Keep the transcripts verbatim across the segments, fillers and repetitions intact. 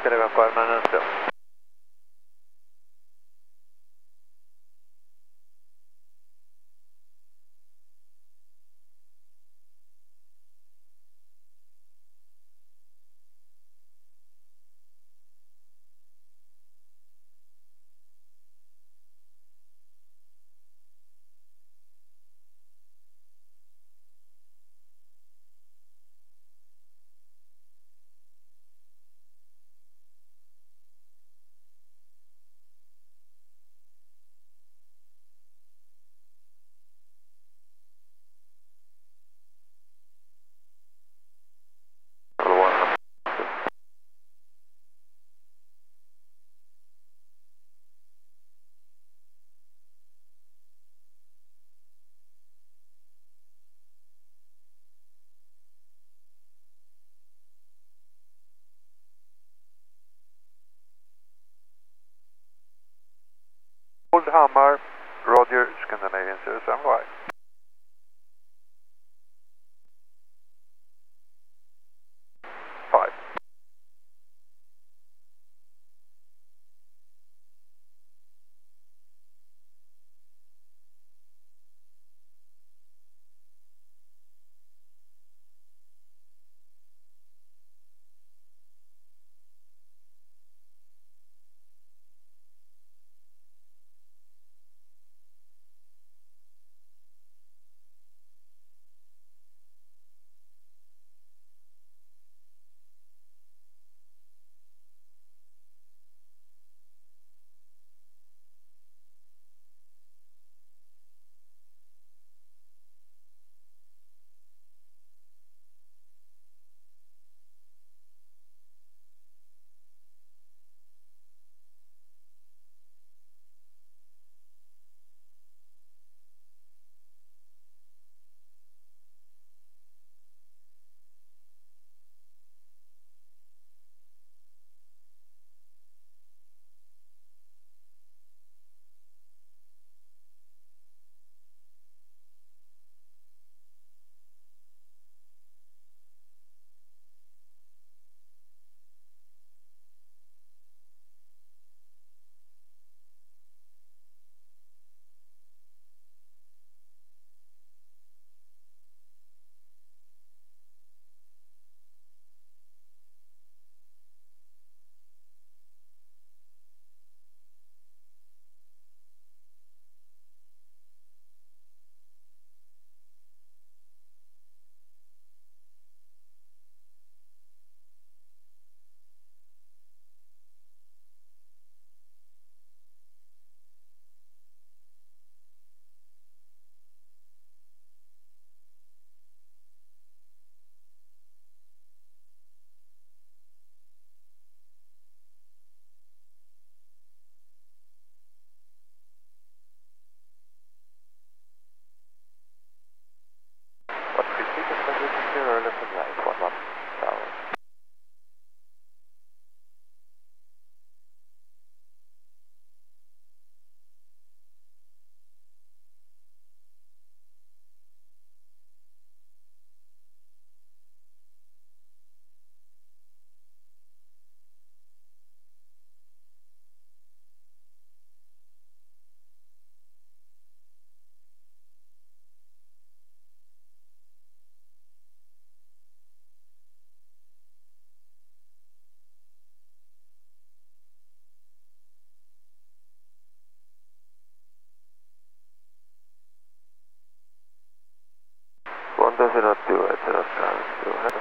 gonna go five nine nine still. Old Hammer, Roger, Scandinavian zero seven five. Five. What repeat is the zero left and right, one one tower. one two zero two eight zero seven two header.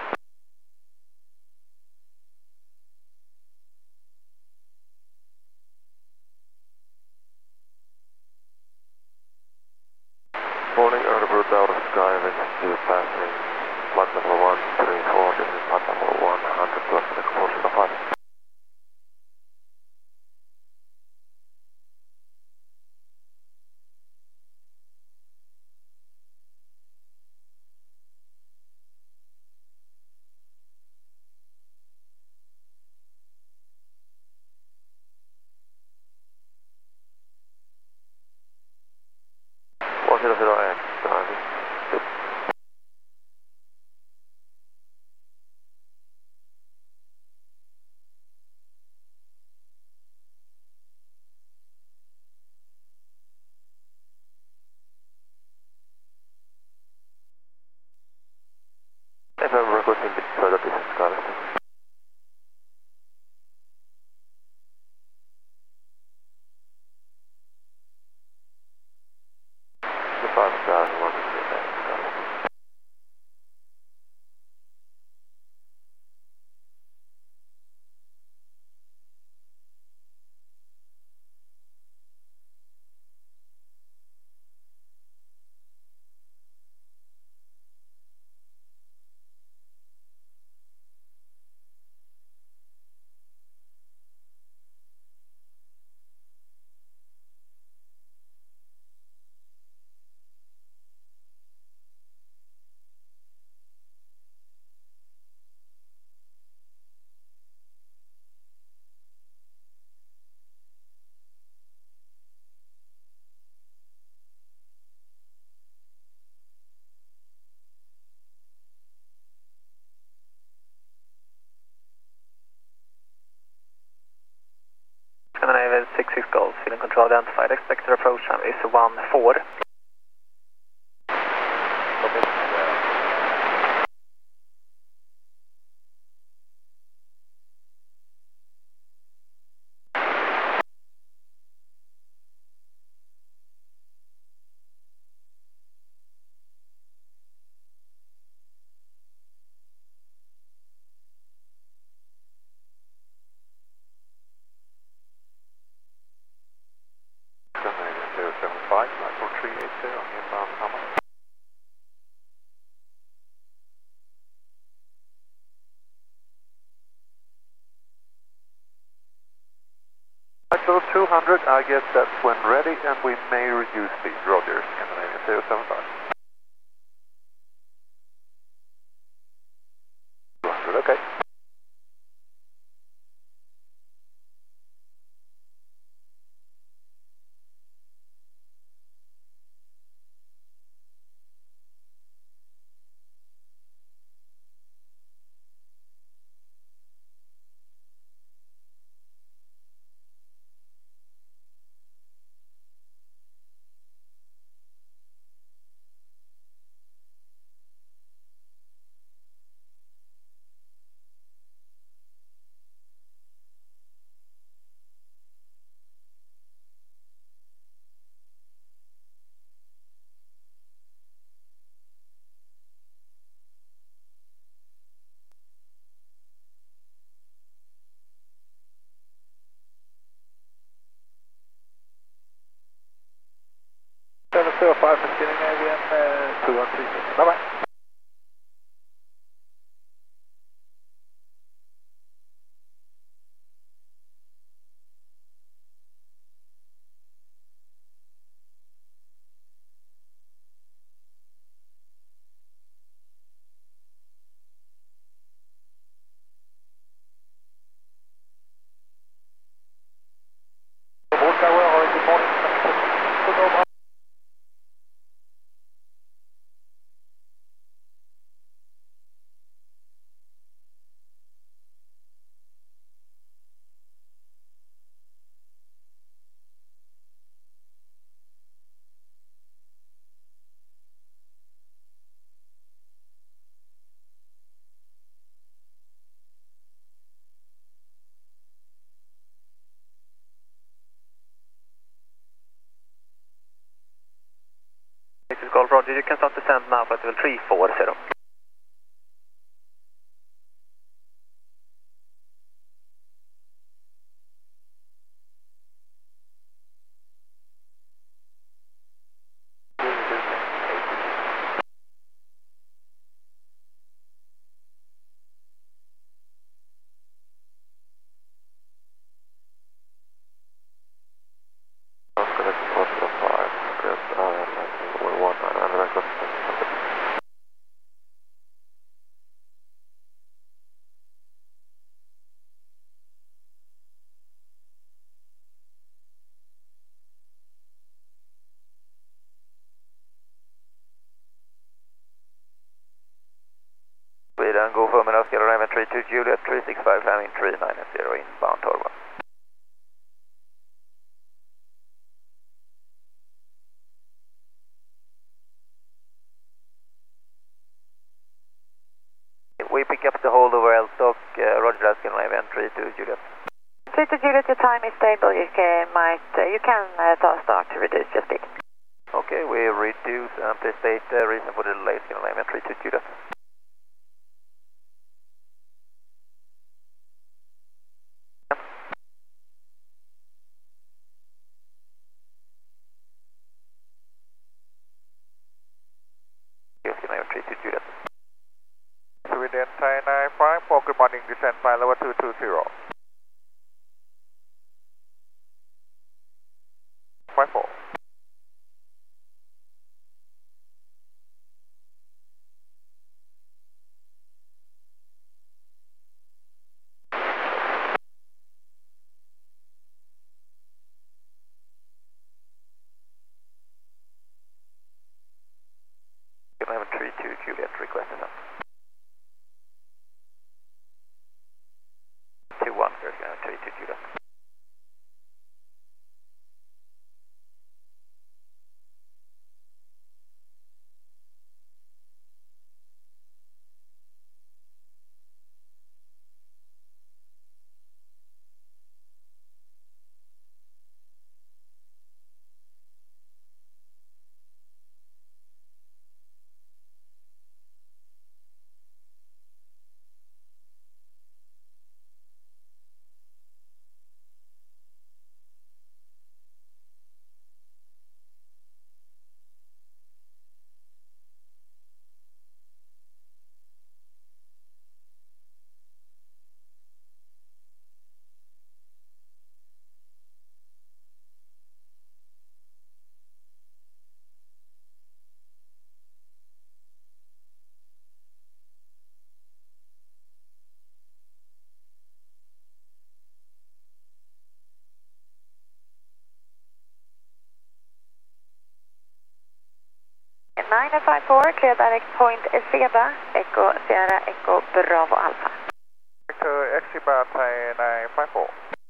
Morning, Örebro Tower Sky, wind two passing, flight level one three four, this is flight level one hundred twelve, four zero five. one zero zero eight, timing. six six Golf, feeling control identified, expected approach time is one four. zero seven five, nine four three eight zero, inbound Hammarby. So two hundred, I guess that's when ready, and we may reduce speed. Roger, Scandinavian zero seven five. two hundred, okay. seven zero five for Scandinavian, uh, two one three six. Bye-bye. Good morning. six six Golf, Roger, you can start descent now for level three four zero. Sweden, go for Minos, Scandinavian three two Juliet, three six five, landing three nine zero, inbound Torba. We pick up the hold over Elstock, uh, Roger, Scandinavian three two Juliet. three two Juliet, your time is stable, you can, might, uh, you can uh, start to reduce your speed. Okay, we reduce and please state the reason for the delay, Scandinavian three two Juliet. three two Juliet. Sweden Thai nine five, good morning, descent file level two two zero. five four. three two Juliet, requesting that. two one, three two Juliet. nine five four, clear direct point Zebra, Echo Sierra, Echo Bravo Alpha. Victor X Zebra Thai nine five four.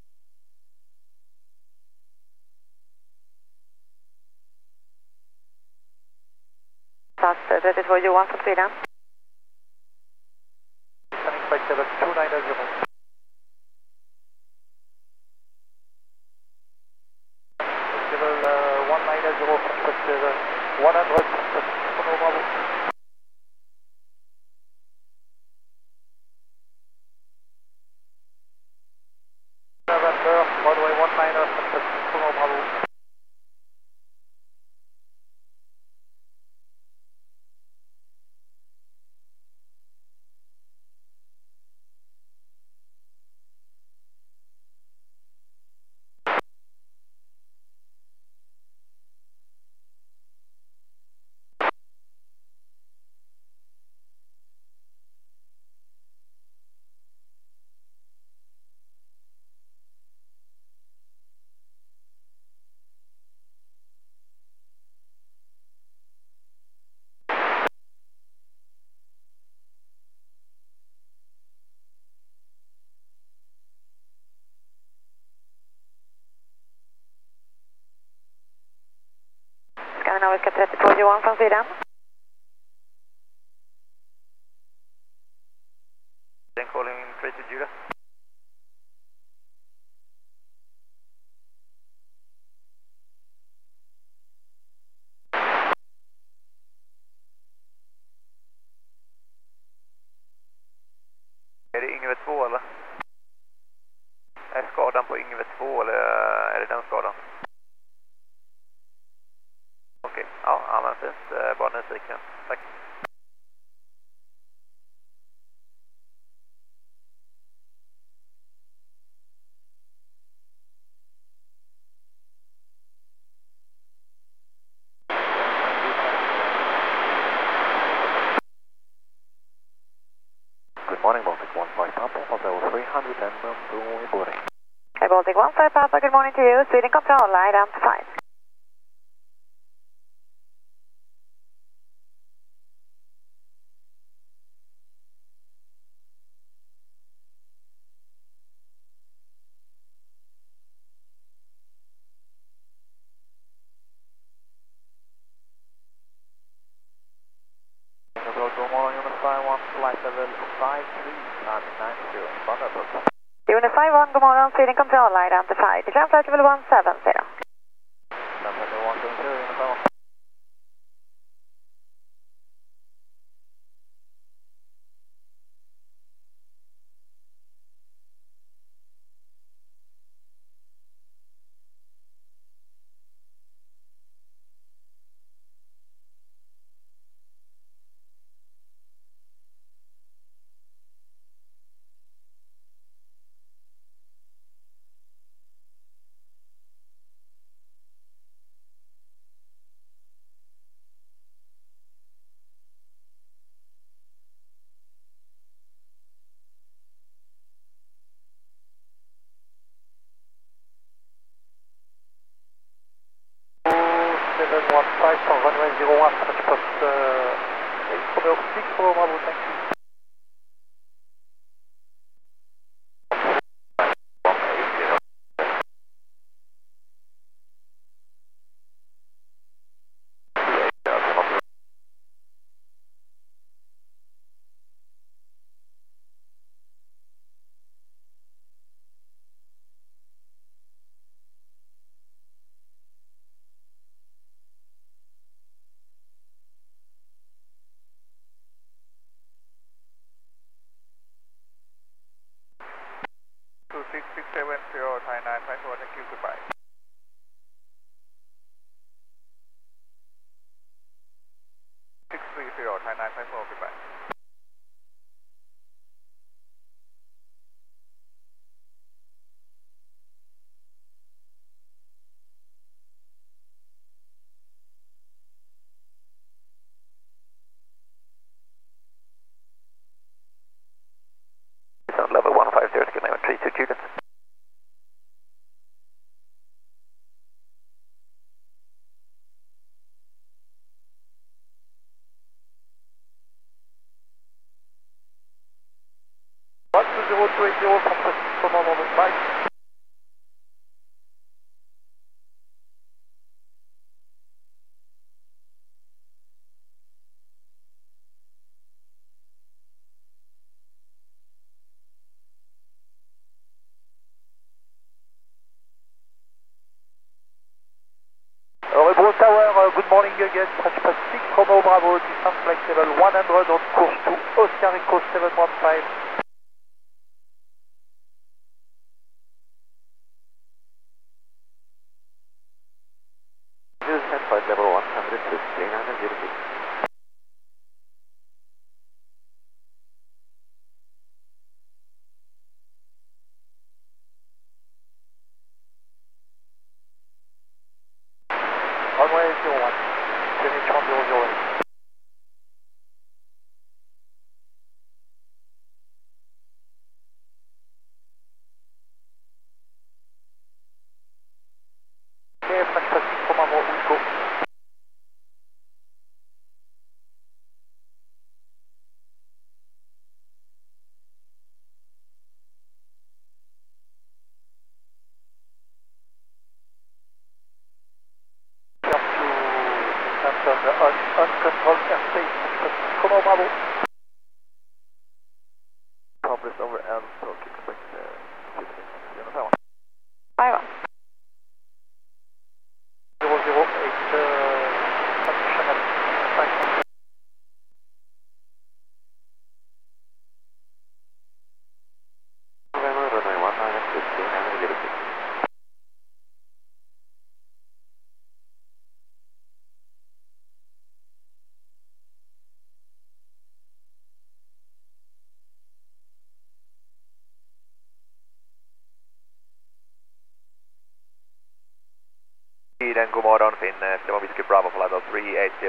SAS trettiotvå Johan från Sweden. Inspect level two nine zero. Level uh, one nine zero, perspective one hundred, Bravo Bravo. November, runway one nine, perspective Bravo Bravo. Skandinaviska trettiotvå Johan från Sweden. Then calling three two Julia. Är det Yngve två eller? Är skadan på Yngve två eller är det den skadan? Okej, okay. Ja, ja men fint. Bara nyfiken. Tack. Good morning, Baltic one five Papa, Hotel three hundred and Mumbai boarding. Hey, Baltic one five Papa, good morning to you. Sweden control, identified. God morgon, Unify one, flight level five three nine zero, Thunderbird. Unify one, good morning, Sweden control, identified. Decline flight level one seven zero. Decline flight level one seven zero, Unify one. seven one five for runway zero one, touch post uh, eight for six for Bravo, thank you. six six seven zero, Thai nine five four, thank you, goodbye. six three zero, Thai nine five four, goodbye. Level one five zero, Skandinavian three two Juliet. again, French Pacific, Romeo Bravo, descent flight level one hundred on course to Oscar Echo seven one five. Descent flight level one hundred fifteen, nine zero six. Runway zero one, G H one zero zero eight. Okay, French Pacific, Romeo, we'll go. Uncontrolled airspace, Romeo Bravo. Progress over L, so expect uh, fifteen. five one. zero zero eight, uh, transmission at five one. November, runway one hundred fifteen, nine zero six. Den god morgon Finn, Lima Whiskey Bravo flight of three eighty.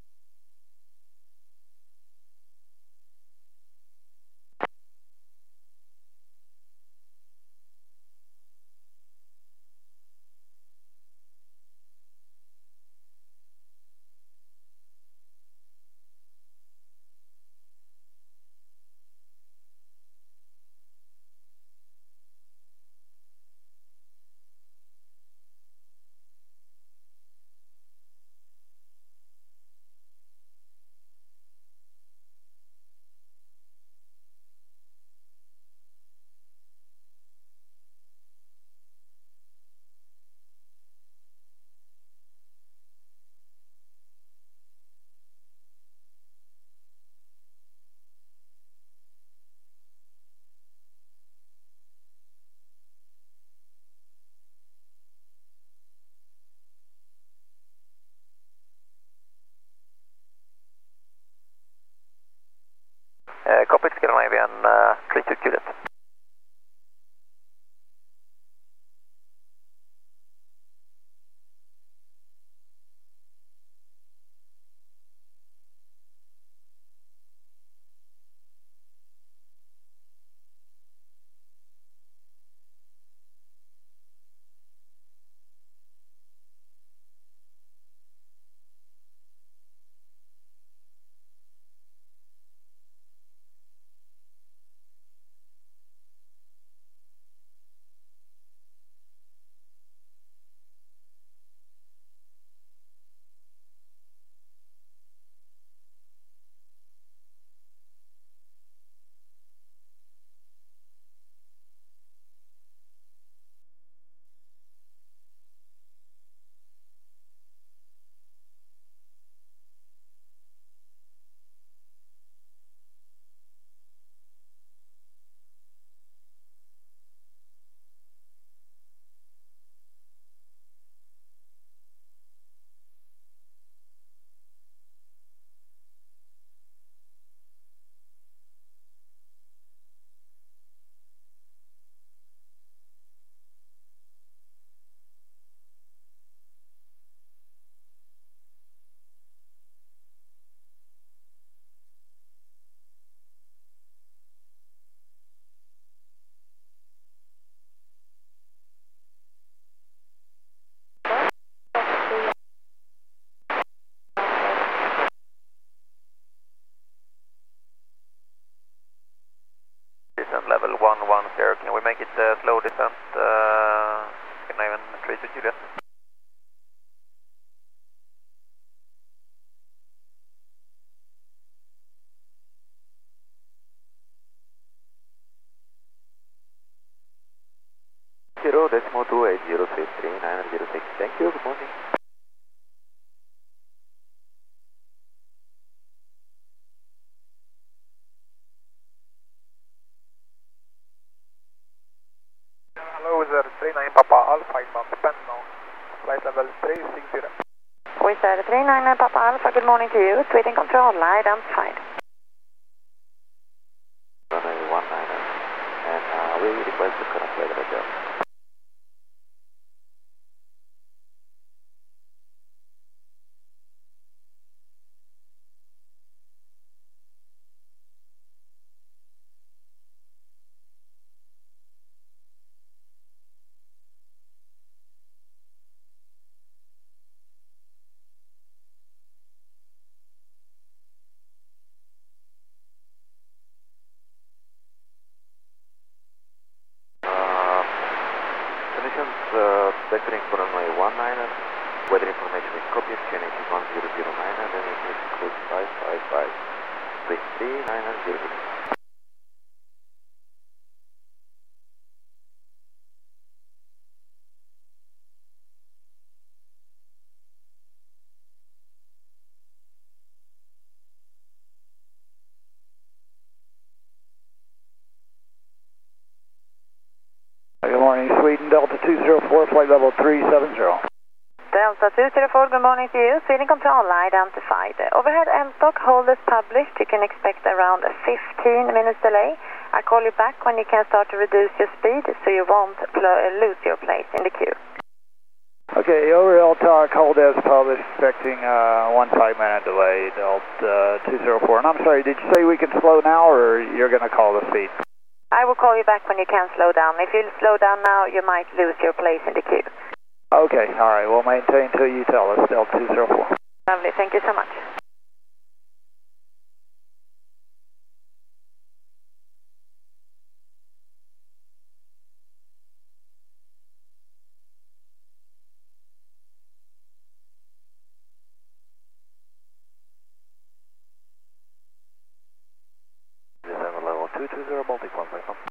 Uh, copy, ska den vid en uh, tre two Juliet. Descent level one one zero, can we make it uh, slow descent, uh, can I even three two Juliet? Zero decimal two eight zero three three nine zero six. Thank you. Good morning. London Spennon, flight level three six zero. Wizz Air three nine nine Papa Alpha, good morning to you. Sweden Control, lie down flight. Runway one nine nine, and uh, we request the current weather adjust. Uh, vectoring for runway one nine, weather information is copied, Q N H is one zero zero nine, and then it includes five five five three three nine zero zero. Good morning, Sweden Delta two zero four, flight level three seven zero. Delta two zero four, good morning to you. Sweden Control, lie down to fight. Overhead L T O C, hold as published. You can expect around a fifteen minutes delay. I'll call you back when you can start to reduce your speed so you won't lose your place in the queue. Okay, over L T O C, hold as published, expecting uh, one five minute delay, Delta two zero four. And I'm sorry, did you say we can slow now or you're going to call the feed? I will call you back when you can slow down. If you slow down now, you might lose your place in the queue. Okay, all right, we'll maintain till you tell us, Delta two zero four. Lovely, thank you so much. Descend level two two zero, Baltic one five one.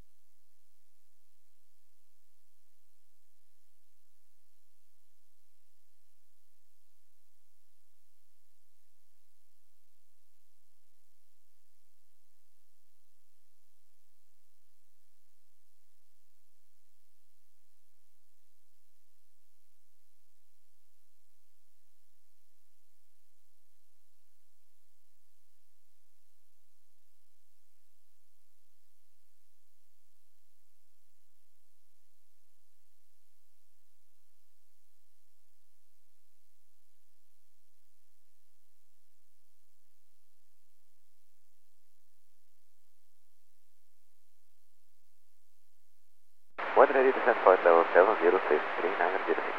Weather ready to descend flight level seven zero six three nine zero six.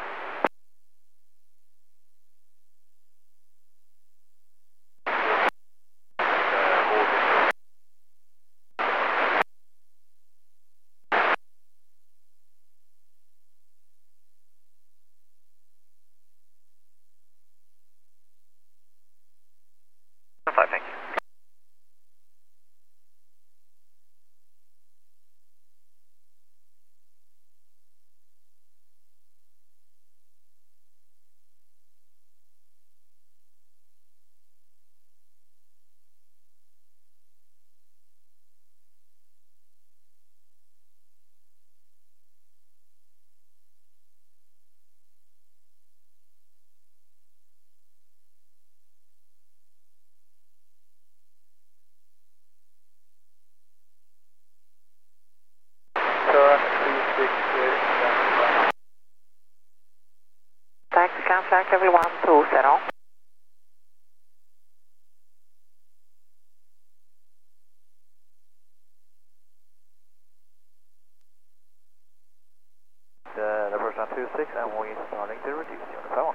Five, thank you. Turn three six zero. Taxi contact level one two zero. Uh, the first one two six, and we're starting to reduce your phone.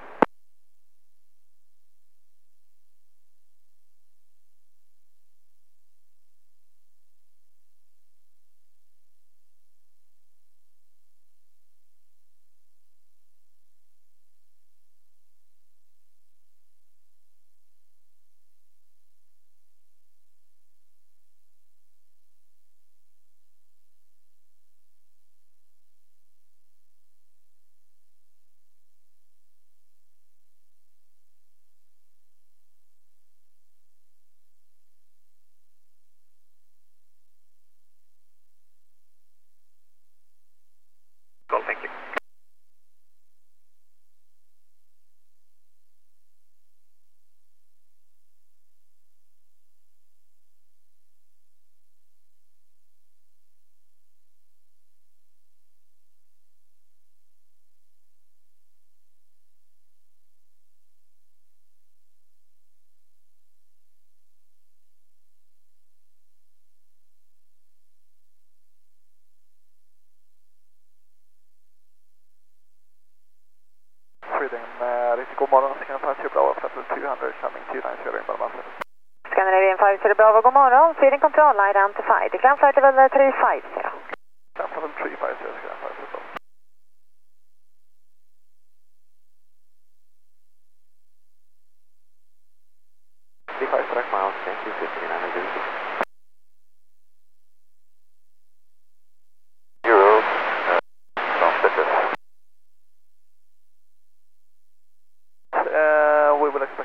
Sweden, uh, riktigt god morgon, Scandinavian five zero Bravo, Flight two hundred, coming two nine zero in Balmasa. Scandinavian five zero Bravo, god morgon. Sweden control, identified. Climb flight level three five zero. Climb level three five zero, Scandinavian five zero Bravo. three five direct miles, thank you, fifteen nine zero.